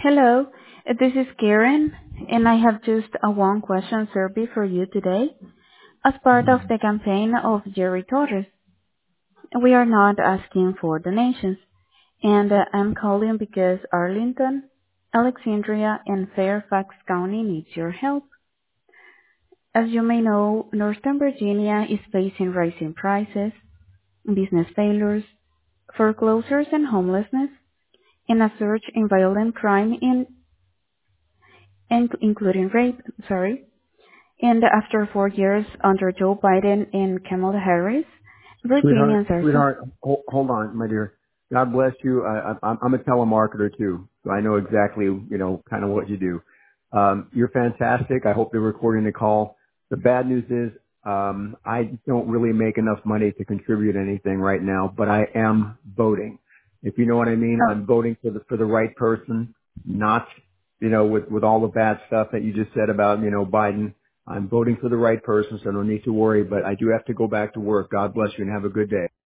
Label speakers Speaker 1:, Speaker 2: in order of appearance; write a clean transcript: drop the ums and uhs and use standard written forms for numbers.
Speaker 1: Hello, this is Karen, and I have just a one question survey for you today. As part of the campaign of Jerry Torres, we are not asking for donations, and I'm calling because Arlington, Alexandria, and Fairfax County needs your help. As you may know, Northern Virginia is facing rising prices, business failures, foreclosures and homelessness, and a surge in violent crime including rape. And after 4 years under Joe Biden and Kamala Harris,
Speaker 2: Sweetheart,
Speaker 1: Virginians are
Speaker 2: sweetheart, hold on, my dear. God bless you. I'm a telemarketer too, so I know exactly, kind of what you do. You're fantastic. I hope they're recording the call. The bad news is, I don't really make enough money to contribute anything right now, but I am voting. If you know what I mean,
Speaker 1: oh,
Speaker 2: I'm voting for the right person, not, with all the bad stuff that you just said about, Biden. I'm voting for the right person, so no need to worry, but I do have to go back to work. God bless you and have a good day.